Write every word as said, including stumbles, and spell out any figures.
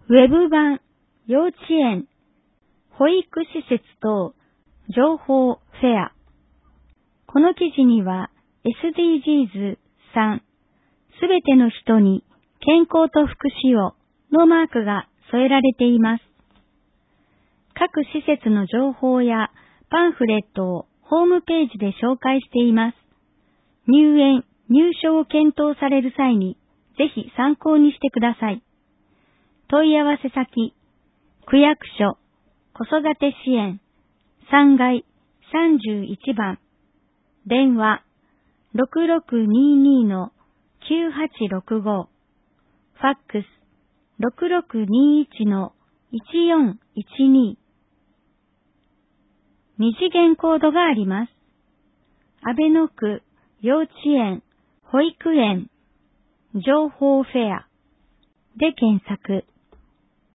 ウェブ版、幼稚園、保育施設等、情報フェア。この記事には エスディージーズさん、すべての人に健康と福祉をのマークが添えられています。各施設の情報やパンフレットをホームページで紹介しています。入園、入所を検討される際にぜひ参考にしてください。問い合わせ先、区役所、子育て支援、さんがいさんじゅういちばん、電話 ろくろくにーにーのきゅうはちろくご、ファックス ろくろくにーいちのいちよんいちに。二次元コードがあります。阿倍野区幼稚園、保育園、情報フェアで検索。